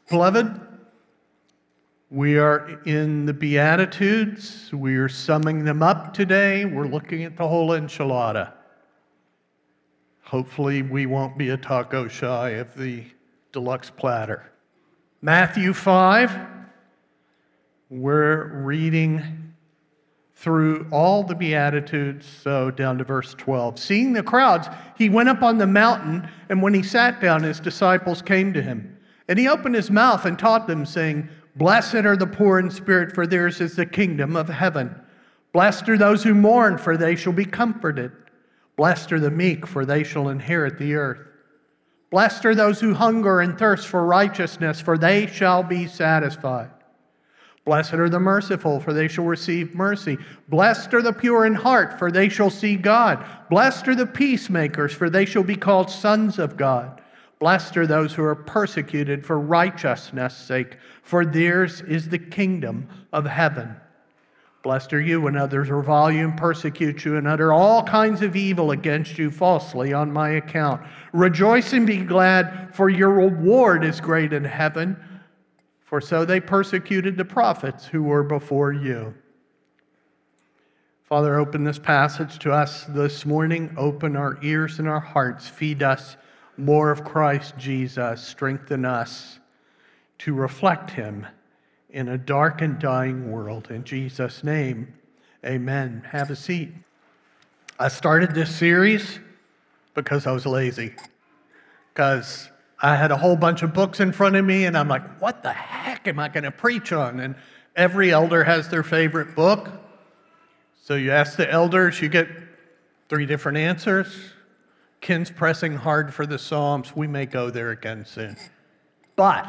Beloved, we are in the Beatitudes. We are summing them up today. We're looking at the whole enchilada. Hopefully we won't be a taco shy of the deluxe platter. Matthew 5, we're reading through all the Beatitudes, so down to verse 12. Seeing the crowds, he went up on the mountain, and when he sat down, his disciples came to him. And he opened his mouth and taught them, saying, Blessed are the poor in spirit, for theirs is the kingdom of heaven. Blessed are those who mourn, for they shall be comforted. Blessed are the meek, for they shall inherit the earth. Blessed are those who hunger and thirst for righteousness, for they shall be satisfied. Blessed are the merciful, for they shall receive mercy. Blessed are the pure in heart, for they shall see God. Blessed are the peacemakers, for they shall be called sons of God. Blessed are those who are persecuted for righteousness' sake, for theirs is the kingdom of heaven. Blessed are you when others revile you and persecute you and utter all kinds of evil against you falsely on my account. Rejoice and be glad, for your reward is great in heaven, for so they persecuted the prophets who were before you. Father, open this passage to us this morning. Open our ears and our hearts. Feed us more of Christ Jesus. Strengthen us to reflect him in a dark and dying world. In Jesus' name, amen. Have a seat. I started this series because I was lazy. Because I had a whole bunch of books in front of me, and I'm like, what the heck am I going to preach on? And every elder has their favorite book. So you ask the elders, you get 3 different answers. Ken's pressing hard for the Psalms. We may go there again soon. But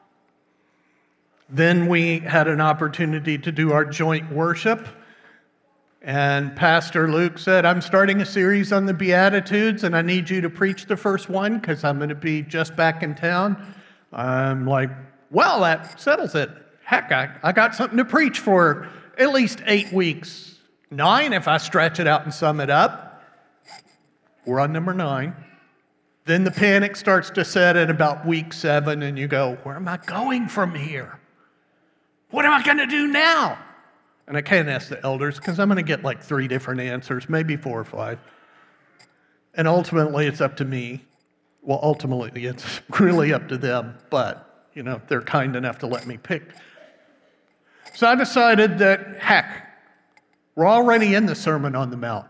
then we had an opportunity to do our joint worship. And Pastor Luke said, I'm starting a series on the Beatitudes, and I need you to preach the first one because I'm going to be just back in town. I'm like, well, that settles it. Heck, I got something to preach for at least 8 weeks. 9 if I stretch it out and sum it up. We're on number 9. Then the panic starts to set at about week 7, and you go, where am I going from here? What am I going to do now? And I can't ask the elders because I'm going to get like 3 different answers, maybe 4 or 5. And ultimately, it's up to me. Well, ultimately, it's really up to them, but, they're kind enough to let me pick. So I decided that, heck, we're already in the Sermon on the Mount.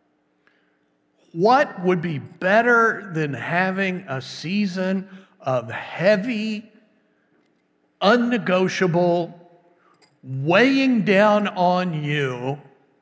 What would be better than having a season of heavy, unnegotiable, weighing down on you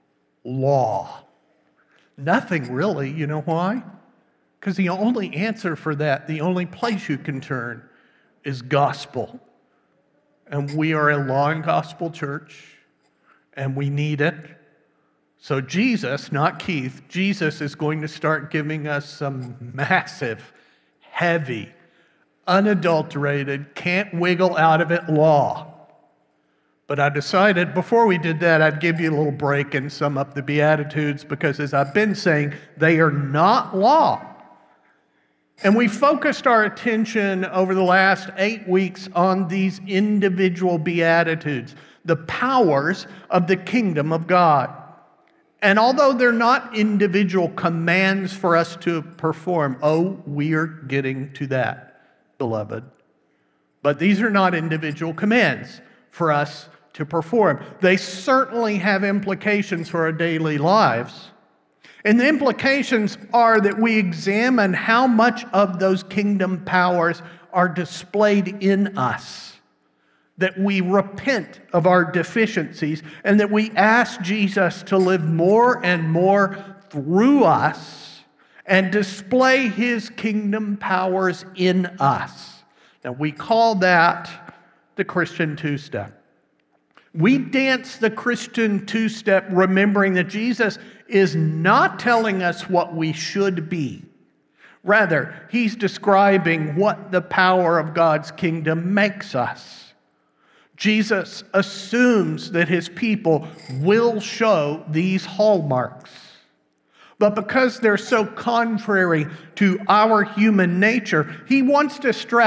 law? Nothing really. You know why? Because the only answer for that, the only place you can turn is gospel. And we are a law and gospel church, and we need it. So Jesus, not Keith, Jesus is going to start giving us some massive, heavy, unadulterated, can't wiggle out of it law. But I decided before we did that, I'd give you a little break and sum up the Beatitudes because as I've been saying, they are not law. And we focused our attention over the last 8 weeks on these individual Beatitudes, the powers of the kingdom of God. And although they're not individual commands for us to perform, we're getting to that, beloved. But these are not individual commands for us to perform. They certainly have implications for our daily lives. And the implications are that we examine how much of those kingdom powers are displayed in us, that we repent of our deficiencies, and that we ask Jesus to live more and more through us and display his kingdom powers in us. Now, we call that the Christian two-step. We dance the Christian two-step remembering that Jesus is not telling us what we should be. Rather, he's describing what the power of God's kingdom makes us. Jesus assumes that his people will show these hallmarks. But because they're so contrary to our human nature, he wants to stress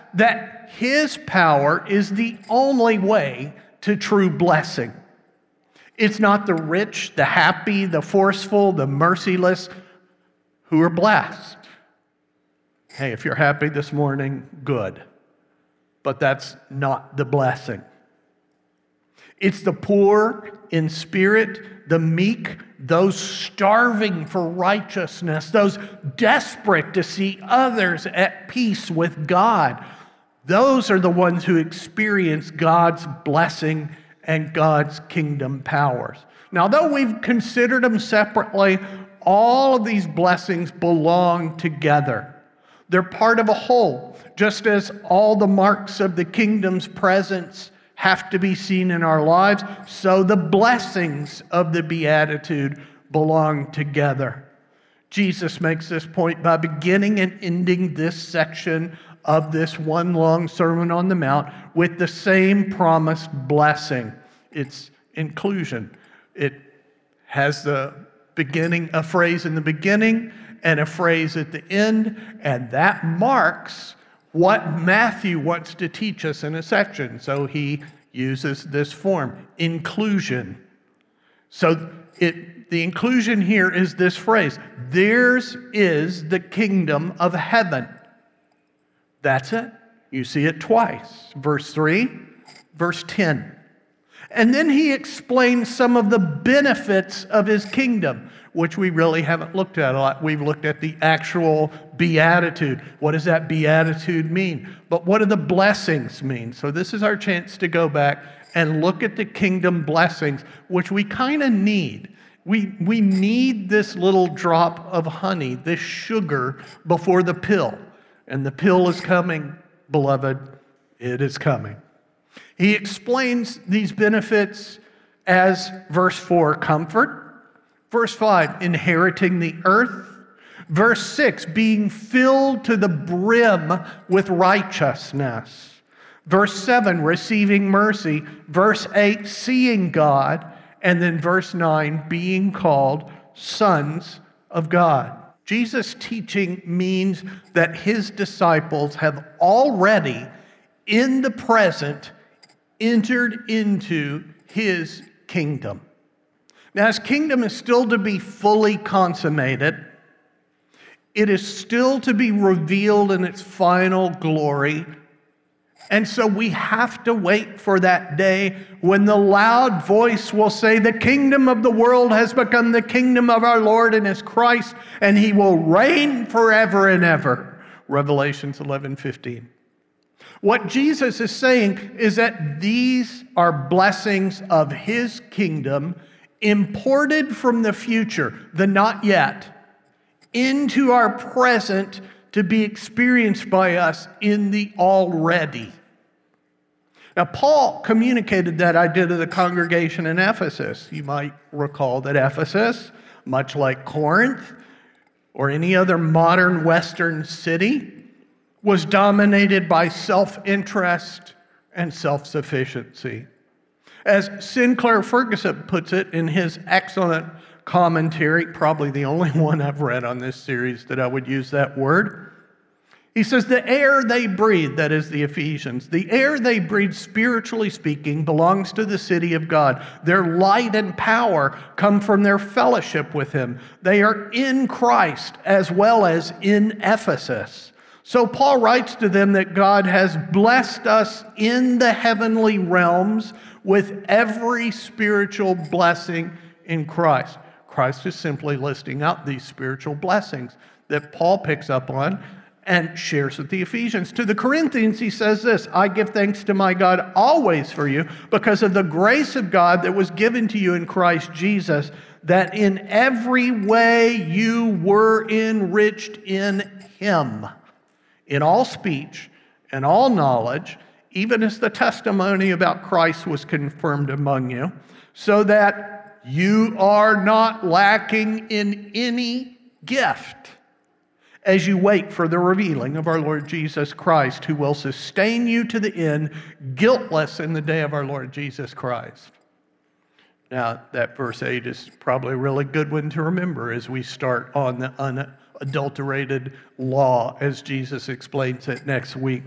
that his power is the only way to true blessing. It's not the rich, the happy, the forceful, the merciless who are blessed. Hey, if you're happy this morning, good. But that's not the blessing. It's the poor in spirit, the meek, those starving for righteousness, those desperate to see others at peace with God. Those are the ones who experience God's blessing and God's kingdom powers. Now, though we've considered them separately, all of these blessings belong together. They're part of a whole, just as all the marks of the kingdom's presence have to be seen in our lives, so the blessings of the Beatitude belong together. Jesus makes this point by beginning and ending this section of this one long Sermon on the Mount with the same promised blessing. It's inclusion. It has a phrase in the beginning and a phrase at the end, and that marks what Matthew wants to teach us in a section. So he uses this form, inclusion. So the inclusion here is this phrase, theirs is the kingdom of heaven. That's it. You see it twice. Verse 3, verse 10. And then he explains some of the benefits of his kingdom, which we really haven't looked at a lot. We've looked at the actual beatitude. What does that beatitude mean? But what do the blessings mean? So this is our chance to go back and look at the kingdom blessings, which we kind of need. We need this little drop of honey, this sugar before the pill. And the pill is coming, beloved. It is coming. He explains these benefits as verse 4, comfort. Verse 5, inheriting the earth. Verse 6, being filled to the brim with righteousness. Verse 7, receiving mercy. Verse 8, seeing God. And then verse 9, being called sons of God. Jesus' teaching means that his disciples have already, in the present, entered into his kingdom. Now, his kingdom is still to be fully consummated. It is still to be revealed in its final glory. And so we have to wait for that day when the loud voice will say, the kingdom of the world has become the kingdom of our Lord and his Christ, and he will reign forever and ever. Revelations 11:15. What Jesus is saying is that these are blessings of his kingdom imported from the future, the not yet, into our present to be experienced by us in the already. Now, Paul communicated that idea to the congregation in Ephesus. You might recall that Ephesus, much like Corinth or any other modern Western city, was dominated by self-interest and self-sufficiency. As Sinclair Ferguson puts it in his excellent commentary, probably the only one I've read on this series that I would use that word, he says, the air they breathe, that is the Ephesians, the air they breathe, spiritually speaking, belongs to the city of God. Their light and power come from their fellowship with him. They are in Christ as well as in Ephesus. So Paul writes to them that God has blessed us in the heavenly realms with every spiritual blessing in Christ. Christ is simply listing out these spiritual blessings that Paul picks up on and shares with the Ephesians. To the Corinthians, he says this, I give thanks to my God always for you because of the grace of God that was given to you in Christ Jesus, that in every way you were enriched in him, in all speech and all knowledge, even as the testimony about Christ was confirmed among you, so that you are not lacking in any gift as you wait for the revealing of our Lord Jesus Christ, who will sustain you to the end, guiltless in the day of our Lord Jesus Christ. Now, that verse 8 is probably a really good one to remember as we start on the unadulterated law, as Jesus explains it next week.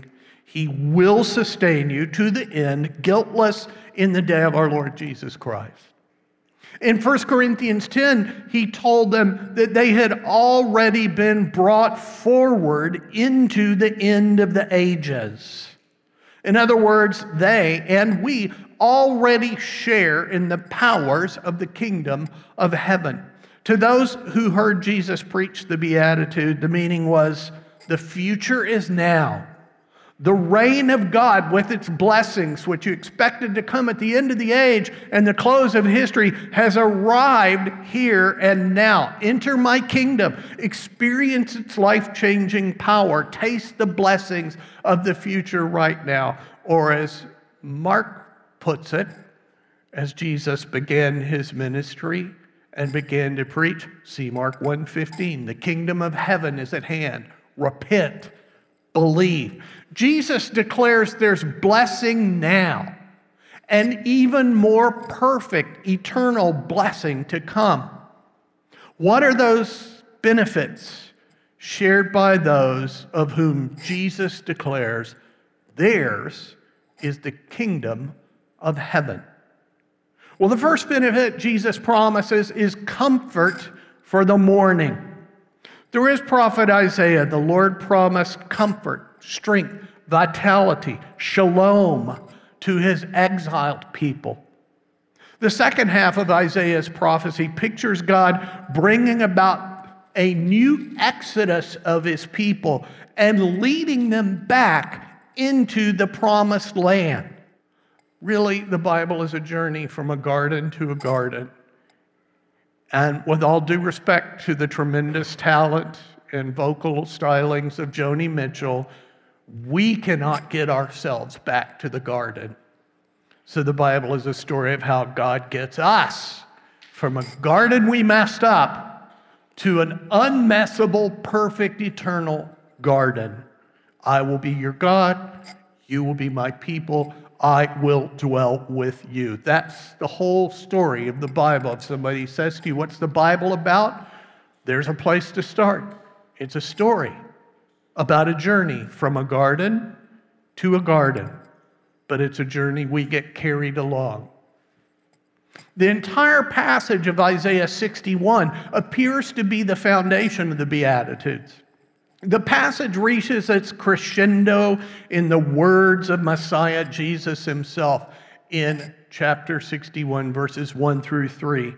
He will sustain you to the end, guiltless in the day of our Lord Jesus Christ. In 1 Corinthians 10, he told them that they had already been brought forward into the end of the ages. In other words, they and we already share in the powers of the kingdom of heaven. To those who heard Jesus preach the Beatitude, the meaning was, the future is now. The reign of God with its blessings, which you expected to come at the end of the age and the close of history, has arrived here and now. Enter my kingdom. Experience its life-changing power. Taste the blessings of the future right now. Or as Mark puts it, as Jesus began his ministry and began to preach, see Mark 1:15, the kingdom of heaven is at hand. Repent, believe. Jesus declares there's blessing now, and even more perfect eternal blessing to come. What are those benefits shared by those of whom Jesus declares theirs is the kingdom of heaven? Well, the first benefit Jesus promises is comfort for the mourning. Through his prophet Isaiah, the Lord promised comfort, strength, vitality, shalom to his exiled people. The second half of Isaiah's prophecy pictures God bringing about a new exodus of his people and leading them back into the promised land. Really, the Bible is a journey from a garden to a garden. And with all due respect to the tremendous talent and vocal stylings of Joni Mitchell, we cannot get ourselves back to the garden. So the Bible is a story of how God gets us from a garden we messed up to an unmessable, perfect, eternal garden. I will be your God. You will be my people. I will dwell with you. That's the whole story of the Bible. If somebody says to you, what's the Bible about? There's a place to start. It's a story about a journey from a garden to a garden. But it's a journey we get carried along. The entire passage of Isaiah 61 appears to be the foundation of the Beatitudes. The passage reaches its crescendo in the words of Messiah Jesus himself in chapter 61, verses 1 through 3.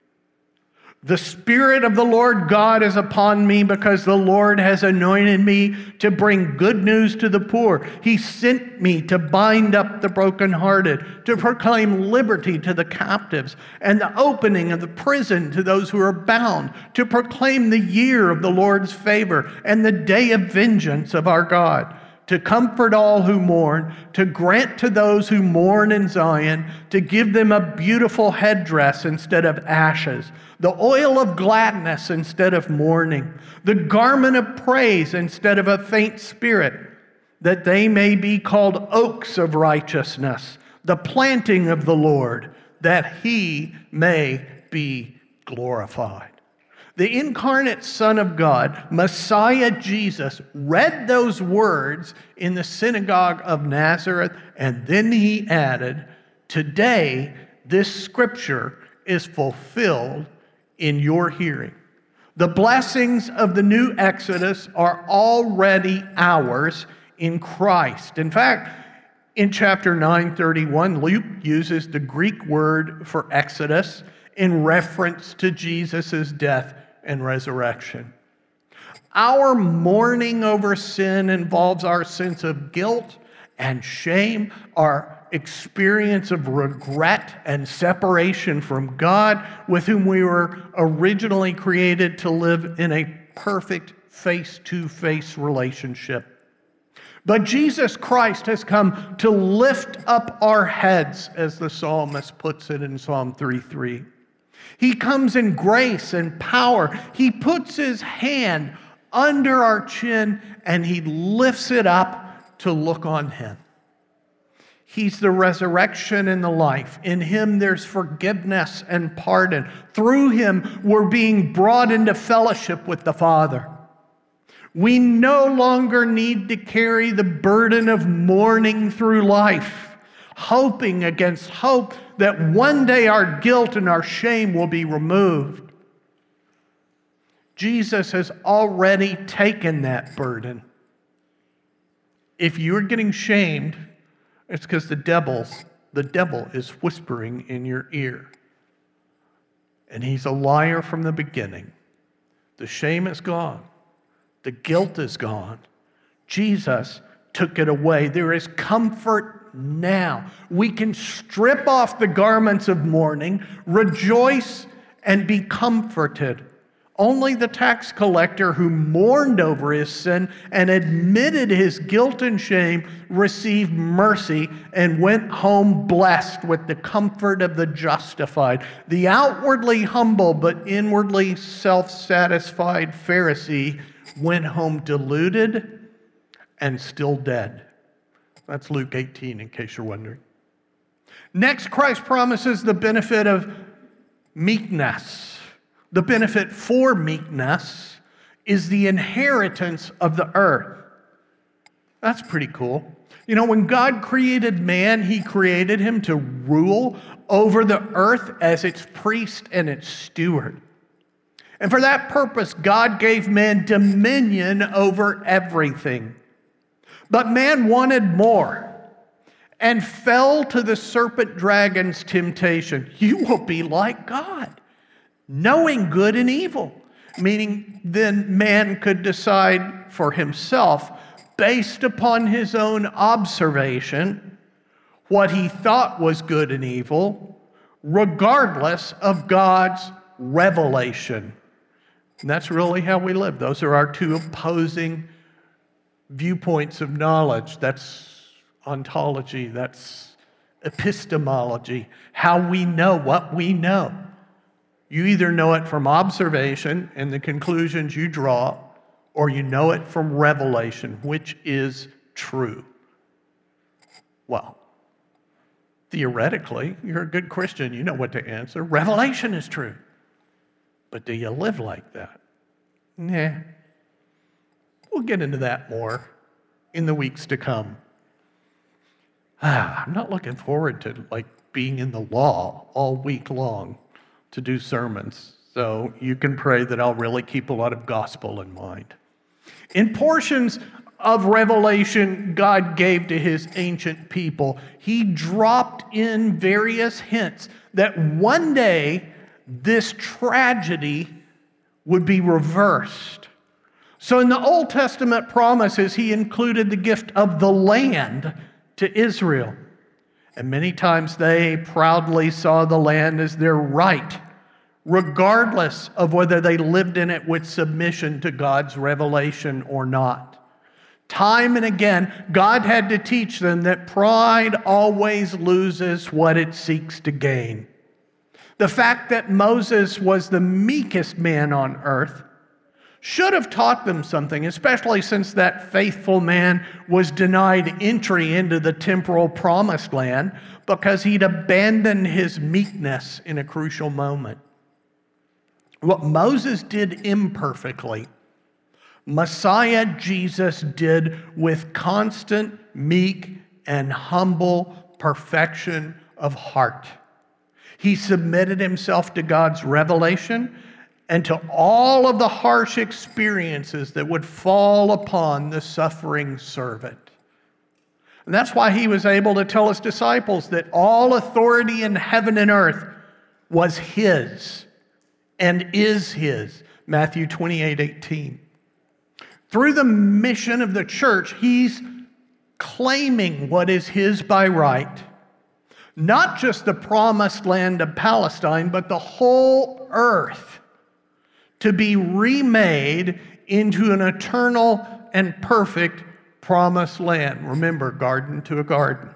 The Spirit of the Lord God is upon me because the Lord has anointed me to bring good news to the poor. He sent me to bind up the brokenhearted, to proclaim liberty to the captives, and the opening of the prison to those who are bound, to proclaim the year of the Lord's favor and the day of vengeance of our God, to comfort all who mourn, to grant to those who mourn in Zion, to give them a beautiful headdress instead of ashes, the oil of gladness instead of mourning, the garment of praise instead of a faint spirit, that they may be called oaks of righteousness, the planting of the Lord, that he may be glorified. The incarnate Son of God, Messiah Jesus, read those words in the synagogue of Nazareth, and then he added, "Today, this scripture is fulfilled in your hearing." The blessings of the new Exodus are already ours in Christ. In fact, in chapter 9:31, Luke uses the Greek word for Exodus in reference to Jesus' death and resurrection. Our mourning over sin involves our sense of guilt and shame, our experience of regret and separation from God, with whom we were originally created to live in a perfect face-to-face relationship. But Jesus Christ has come to lift up our heads, as the psalmist puts it in Psalm 3:3. He comes in grace and power. He puts his hand under our chin and he lifts it up to look on him. He's the resurrection and the life. In him there's forgiveness and pardon. Through him we're being brought into fellowship with the Father. We no longer need to carry the burden of mourning through life, hoping against hope that one day our guilt and our shame will be removed. Jesus has already taken that burden. If you're getting shamed, it's because the devil is whispering in your ear. And he's a liar from the beginning. The shame is gone. The guilt is gone. Jesus took it away. There is comfort now. We can strip off the garments of mourning, rejoice, and be comforted. Only the tax collector who mourned over his sin and admitted his guilt and shame received mercy and went home blessed with the comfort of the justified. The outwardly humble but inwardly self-satisfied Pharisee went home deluded and still dead. That's Luke 18, in case you're wondering. Next, Christ promises the benefit of meekness. The benefit for meekness is the inheritance of the earth. That's pretty cool. You know, when God created man, he created him to rule over the earth as its priest and its steward. And for that purpose, God gave man dominion over everything. But man wanted more and fell to the serpent dragon's temptation. You will be like God, knowing good and evil. Meaning then man could decide for himself, based upon his own observation, what he thought was good and evil, regardless of God's revelation. And that's really how we live. Those are our two opposing viewpoints of knowledge. That's ontology, that's epistemology, how we know what we know. You either know it from observation and the conclusions you draw, or you know it from revelation, which is true. Well, theoretically, you're a good Christian. You know what to answer. Revelation is true. But do you live like that? Nah. We'll get into that more in the weeks to come. I'm not looking forward to being in the law all week long to do sermons. So you can pray that I'll really keep a lot of gospel in mind. In portions of Revelation God gave to his ancient people, he dropped in various hints that one day this tragedy would be reversed. So in the Old Testament promises, he included the gift of the land to Israel. And many times they proudly saw the land as their right, regardless of whether they lived in it with submission to God's revelation or not. Time and again, God had to teach them that pride always loses what it seeks to gain. The fact that Moses was the meekest man on earth should have taught them something, especially since that faithful man was denied entry into the temporal promised land because he'd abandoned his meekness in a crucial moment. What Moses did imperfectly, Messiah Jesus did with constant, meek, and humble perfection of heart. He submitted himself to God's revelation and to all of the harsh experiences that would fall upon the suffering servant. And that's why he was able to tell his disciples that all authority in heaven and earth was his and is his. Matthew 28:18. Through the mission of the church, he's claiming what is his by right. Not just the promised land of Palestine, but the whole earth to be remade into an eternal and perfect promised land. Remember, garden to a garden.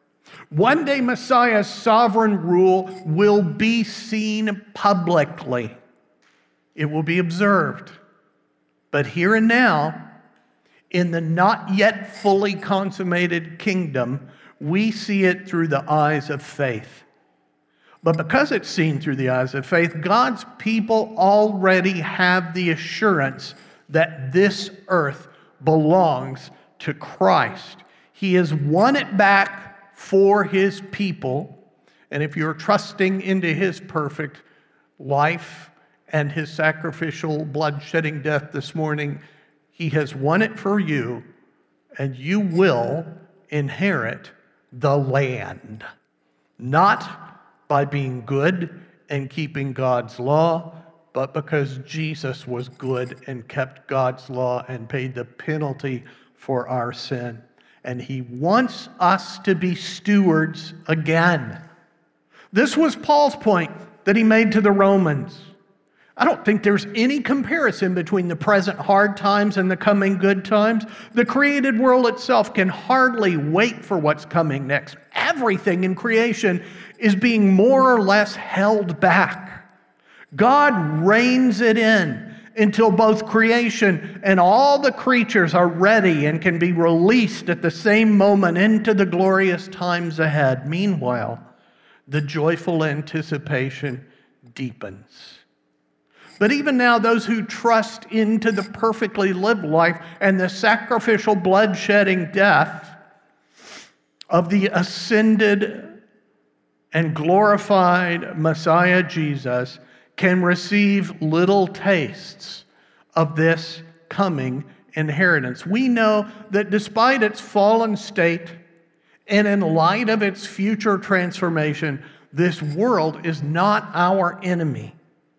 One day, Messiah's sovereign rule will be seen publicly. It will be observed. But here and now, in the not yet fully consummated kingdom, we see it through the eyes of faith. But because it's seen through the eyes of faith, God's people already have the assurance that this earth belongs to Christ. He has won it back for his people. And if you're trusting into his perfect life and his sacrificial blood-shedding death this morning, he has won it for you, and you will inherit the land. Not by being good and keeping God's law, but because Jesus was good and kept God's law and paid the penalty for our sin. And he wants us to be stewards again. This was Paul's point that he made to the Romans. I don't think there's any comparison between the present hard times and the coming good times. The created world itself can hardly wait for what's coming next. Everything in creation is being more or less held back. God reins it in until both creation and all the creatures are ready and can be released at the same moment into the glorious times ahead. Meanwhile, the joyful anticipation deepens. But even now, those who trust into the perfectly lived life and the sacrificial blood-shedding death of the ascended and glorified Messiah Jesus can receive little tastes of this coming inheritance. We know that despite its fallen state and in light of its future transformation, this world is not our enemy.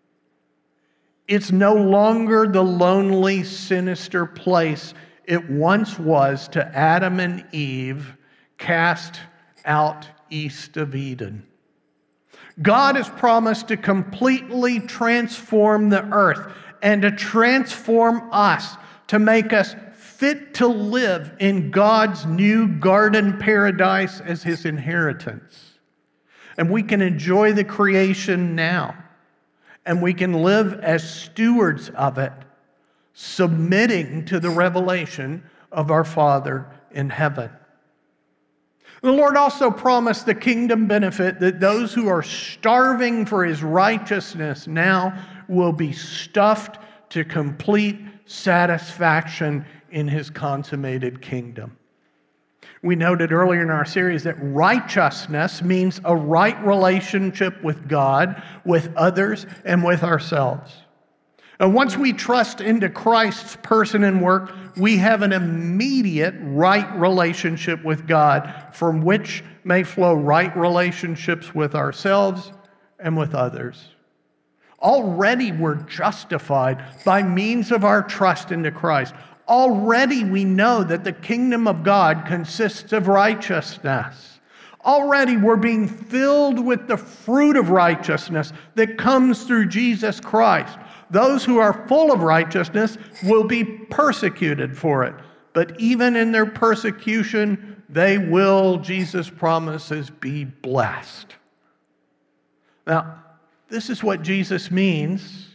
It's no longer the lonely, sinister place it once was to Adam and Eve cast out east of Eden. God has promised to completely transform the earth and to transform us, to make us fit to live in God's new garden paradise as his inheritance. And we can enjoy the creation now. And we can live as stewards of it, submitting to the revelation of our Father in heaven. The Lord also promised the kingdom benefit that those who are starving for his righteousness now will be stuffed to complete satisfaction in his consummated kingdom. We noted earlier in our series that righteousness means a right relationship with God, with others, and with ourselves. And once we trust into Christ's person and work, we have an immediate right relationship with God, from which may flow right relationships with ourselves and with others. Already we're justified by means of our trust into Christ. Already we know that the kingdom of God consists of righteousness. Already we're being filled with the fruit of righteousness that comes through Jesus Christ. Those who are full of righteousness will be persecuted for it. But even in their persecution, they will, Jesus promises, be blessed. Now, this is what Jesus means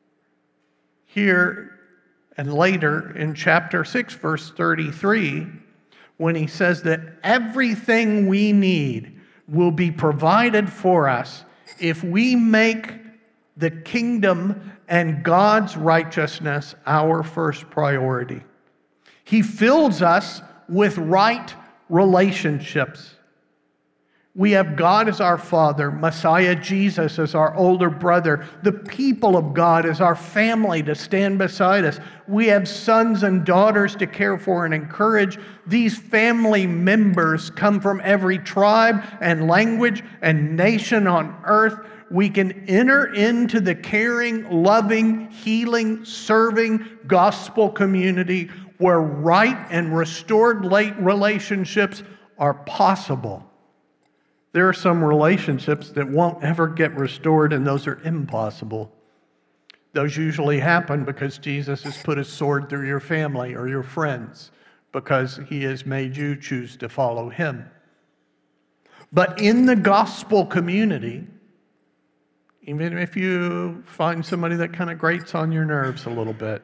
here and later in chapter 6, verse 33, when he says that everything we need will be provided for us if we make the kingdom and God's righteousness our first priority. He fills us with right relationships. We have God as our Father, Messiah Jesus as our older brother, the people of God as our family to stand beside us. We have sons and daughters to care for and encourage. These family members come from every tribe and language and nation on earth. We can enter into the caring, loving, healing, serving gospel community where right and restored relationships are possible. There are some relationships that won't ever get restored, and those are impossible. Those usually happen because Jesus has put his sword through your family or your friends, because he has made you choose to follow him. But in the gospel community, even if you find somebody that kind of grates on your nerves a little bit,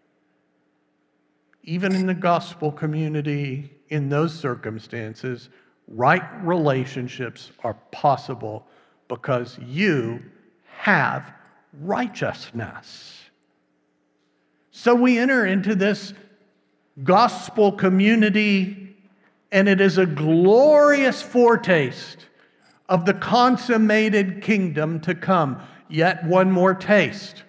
even in the gospel community, in those circumstances, right relationships are possible because you have righteousness. So we enter into this gospel community, and it is a glorious foretaste of the consummated kingdom to come. Yet one more taste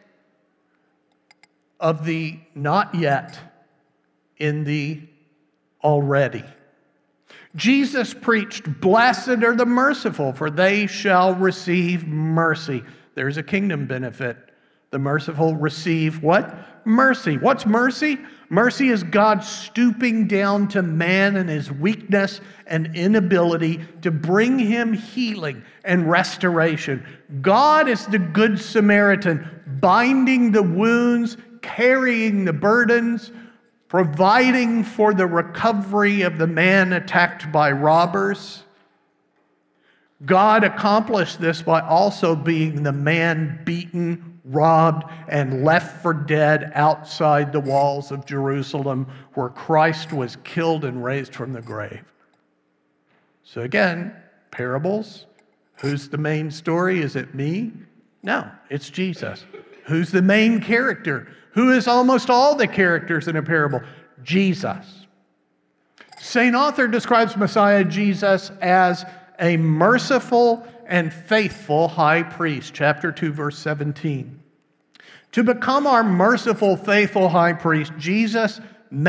of the not yet in the already. Jesus preached, "Blessed are the merciful, for they shall receive mercy." There's a kingdom benefit. The merciful receive what? Mercy. What's mercy? Mercy is God stooping down to man and his weakness and inability to bring him healing and restoration. God is the Good Samaritan, binding the wounds, carrying the burdens, providing for the recovery of the man attacked by robbers. God accomplished this by also being the man beaten, robbed, and left for dead outside the walls of Jerusalem, where Christ was killed and raised from the grave. So again, parables. Who's the main story? Is it me? No, it's Jesus. Who's the main character? Who is almost all the characters in a parable? Jesus. St. Author describes Messiah Jesus as a merciful and faithful high priest, chapter 2, verse 17. To become our merciful, faithful high priest, Jesus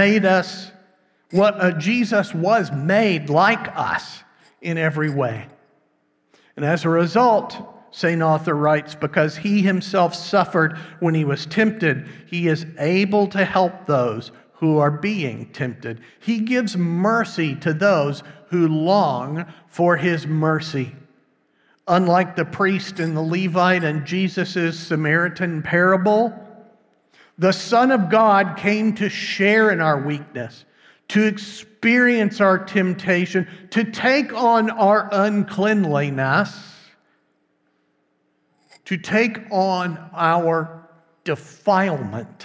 was made like us in every way. And as a result, St. Author writes, because he himself suffered when he was tempted, he is able to help those who are being tempted. He gives mercy to those who long for his mercy. Unlike the priest and the Levite and Jesus' Samaritan parable, the Son of God came to share in our weakness, to experience our temptation, to take on our uncleanliness, to take on our defilement.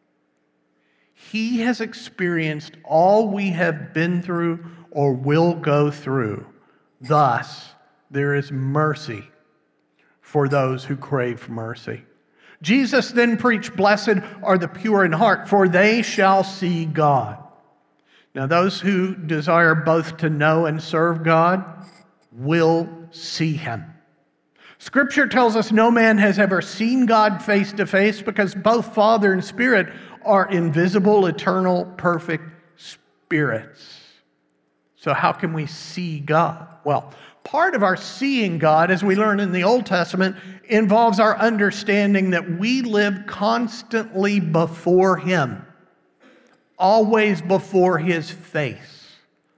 He has experienced all we have been through or will go through. Thus, there is mercy for those who crave mercy. Jesus then preached, "Blessed are the pure in heart, for they shall see God." Now, those who desire both to know and serve God will see him. Scripture tells us no man has ever seen God face to face, because both Father and Spirit are invisible, eternal, perfect spirits. So how can we see God? Well, part of our seeing God, as we learn in the Old Testament, involves our understanding that we live constantly before him, always before his face.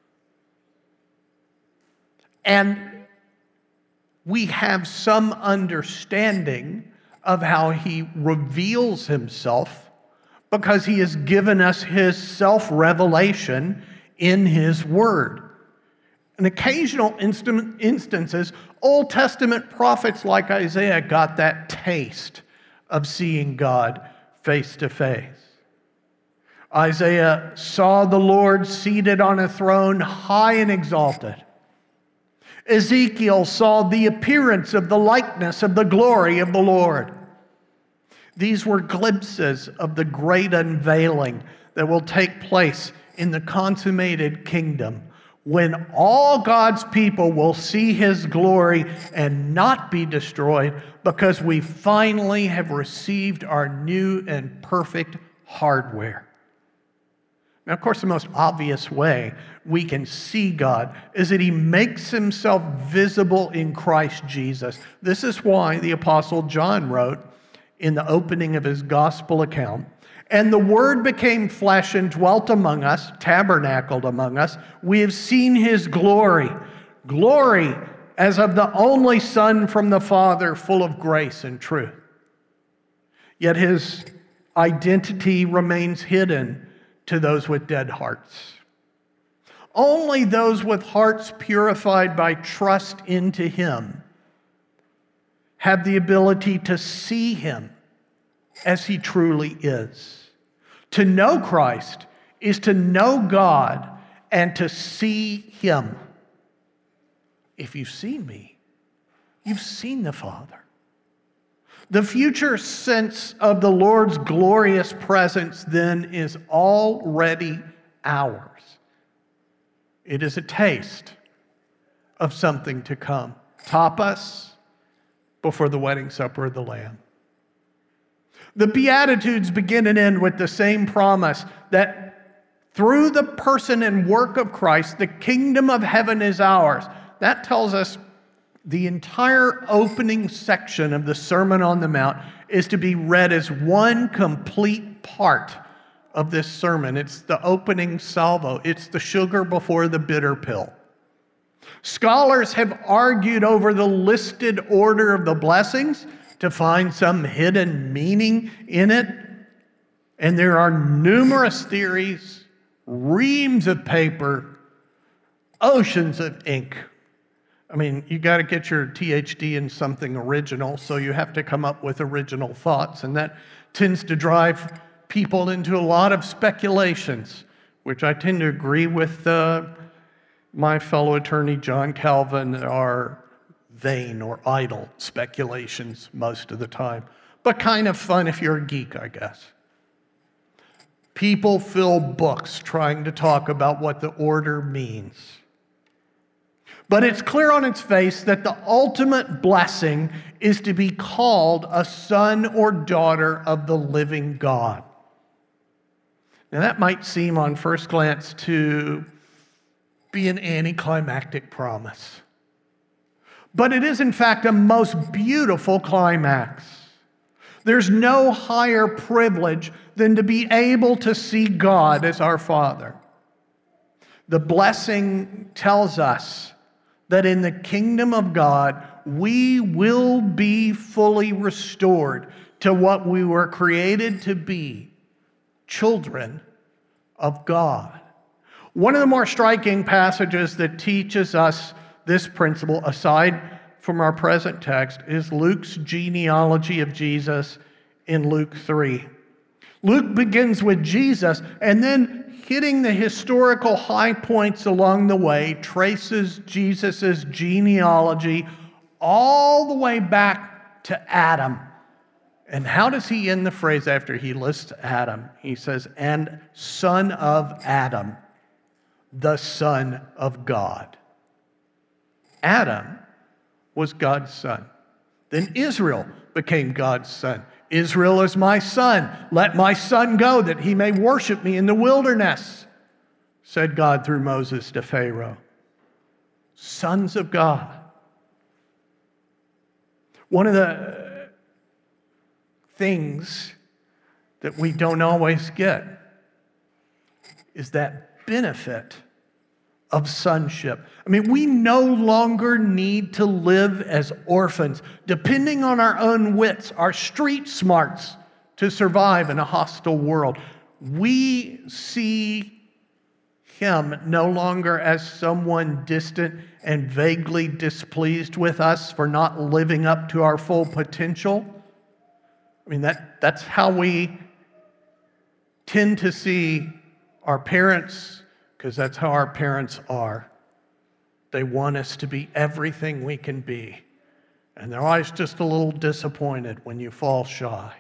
And we have some understanding of how he reveals himself because he has given us his self-revelation in his word. In occasional instances, Old Testament prophets like Isaiah got that taste of seeing God face to face. Isaiah saw the Lord seated on a throne, high and exalted. Ezekiel saw the appearance of the likeness of the glory of the Lord. These were glimpses of the great unveiling that will take place in the consummated kingdom, when all God's people will see his glory and not be destroyed, because we finally have received our new and perfect hardware. Now, of course, the most obvious way we can see God is that he makes himself visible in Christ Jesus. This is why the Apostle John wrote in the opening of his gospel account, "And the Word became flesh and dwelt among us, tabernacled among us. We have seen his glory, glory as of the only Son from the Father, full of grace and truth." Yet his identity remains hidden to those with dead hearts. Only those with hearts purified by trust into him have the ability to see him as he truly is. To know Christ is to know God and to see him. If you've seen me, you've seen the Father. The future sense of the Lord's glorious presence then is already ours. It is a taste of something to come. Tapas before the wedding supper of the Lamb. The Beatitudes begin and end with the same promise that through the person and work of Christ, the kingdom of heaven is ours. That tells us the entire opening section of the Sermon on the Mount is to be read as one complete part of this sermon. It's the opening salvo. It's the sugar before the bitter pill. Scholars have argued over the listed order of the blessings to find some hidden meaning in it. And there are numerous theories, reams of paper, oceans of ink. I mean, you got to get your THD in something original, so you have to come up with original thoughts, and that tends to drive people into a lot of speculations, which I tend to agree with my fellow attorney John Calvin are vain or idle speculations most of the time, but kind of fun if you're a geek, I guess. People fill books trying to talk about what the order means. But it's clear on its face that the ultimate blessing is to be called a son or daughter of the living God. Now that might seem on first glance to be an anticlimactic promise. But it is in fact a most beautiful climax. There's no higher privilege than to be able to see God as our Father. The blessing tells us that in the kingdom of God, we will be fully restored to what we were created to be, children of God. One of the more striking passages that teaches us this principle, aside from our present text, is Luke's genealogy of Jesus in Luke 3. Luke begins with Jesus and then, hitting the historical high points along the way, traces Jesus' genealogy all the way back to Adam. And how does he end the phrase after he lists Adam? He says, and son of Adam, the Son of God. Adam was God's son. Then Israel became God's son. Israel is my son. Let my son go that he may worship me in the wilderness, said God through Moses to Pharaoh. Sons of God. One of the things that we don't always get is that benefit of sonship. I mean, we no longer need to live as orphans, depending on our own wits, our street smarts, to survive in a hostile world. We see him no longer as someone distant and vaguely displeased with us for not living up to our full potential. I mean, that's how we tend to see our parents, because that's how our parents are. They want us to be everything we can be. And they're always just a little disappointed when you fall shy.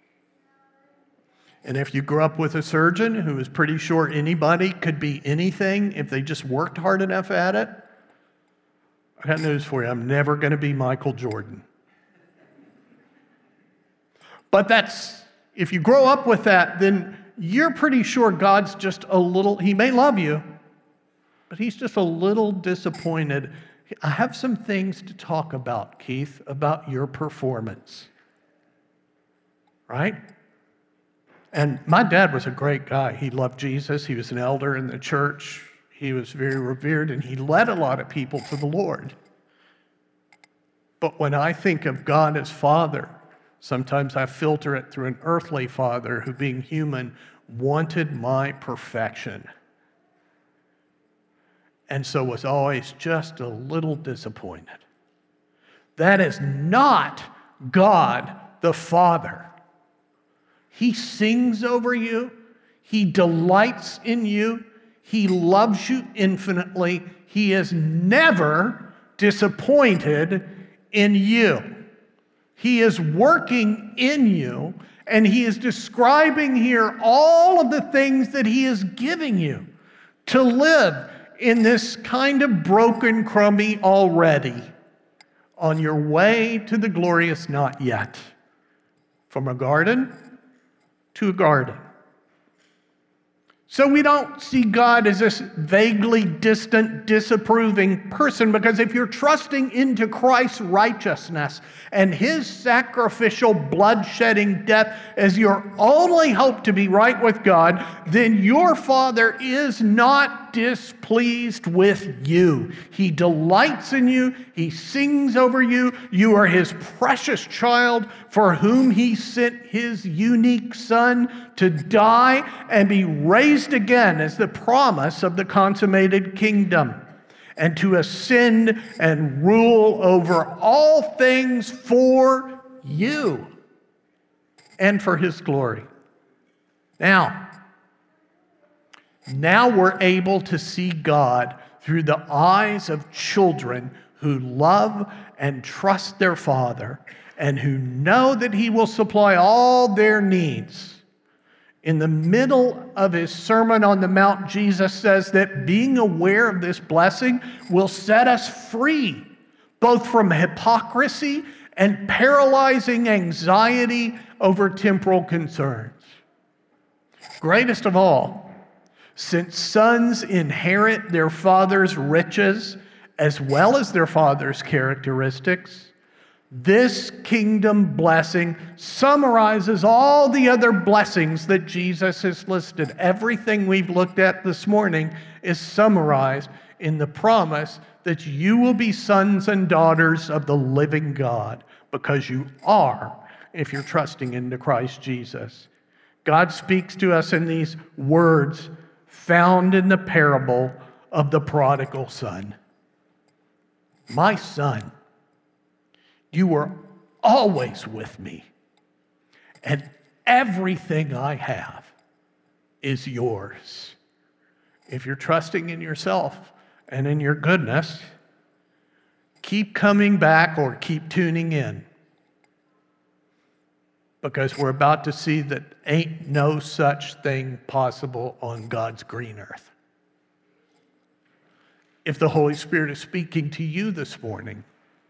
And if you grew up with a surgeon who was pretty sure anybody could be anything if they just worked hard enough at it, I got news for you. I'm never going to be Michael Jordan. But if you grow up with that, then you're pretty sure God's just a little, he may love you, but he's just a little disappointed. I have some things to talk about, Keith, about your performance. Right? And my dad was a great guy. He loved Jesus. He was an elder in the church. He was very revered, and he led a lot of people to the Lord. But when I think of God as Father, sometimes I filter it through an earthly father who, being human, wanted my perfection. And so was always just a little disappointed. That is not God the Father. He sings over you. He delights in you. He loves you infinitely. He is never disappointed in you. He is working in you, and he is describing here all of the things that he is giving you to live in this kind of broken, crummy already on your way to the glorious not yet. From a garden to a garden. So we don't see God as this vaguely distant, disapproving person, because if you're trusting into Christ's righteousness and his sacrificial blood-shedding death as your only hope to be right with God, then your Father is not displeased with you. He delights in you. He sings over you. You are his precious child for whom he sent his unique Son to die and be raised again as the promise of the consummated kingdom, and to ascend and rule over all things for you and for his glory. Now we're able to see God through the eyes of children who love and trust their Father and who know that he will supply all their needs. In the middle of his Sermon on the Mount, Jesus says that being aware of this blessing will set us free, both from hypocrisy and paralyzing anxiety over temporal concerns. Greatest of all, since sons inherit their father's riches as well as their father's characteristics, this kingdom blessing summarizes all the other blessings that Jesus has listed. Everything we've looked at this morning is summarized in the promise that you will be sons and daughters of the living God, because you are, if you're trusting into Christ Jesus. God speaks to us in these words found in the parable of the prodigal son. My son, you were always with me, and everything I have is yours. If you're trusting in yourself and in your goodness, keep coming back or keep tuning in, because we're about to see that ain't no such thing possible on God's green earth. If the Holy Spirit is speaking to you this morning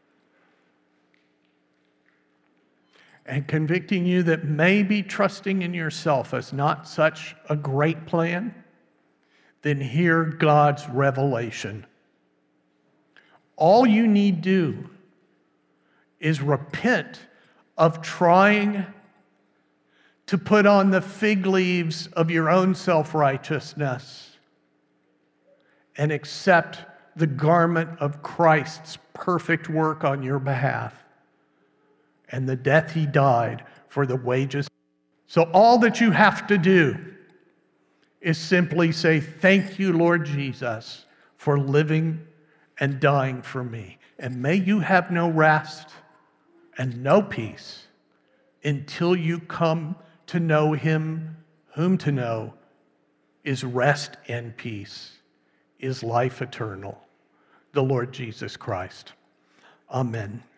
and convicting you that maybe trusting in yourself is not such a great plan, then hear God's revelation. All you need do is repent of trying to put on the fig leaves of your own self-righteousness and accept the garment of Christ's perfect work on your behalf and the death he died for the wages. So all that you have to do is simply say, thank you, Lord Jesus, for living and dying for me. And may you have no rest and no peace until you come to know him whom to know is rest and peace, is life eternal, the Lord Jesus Christ. Amen.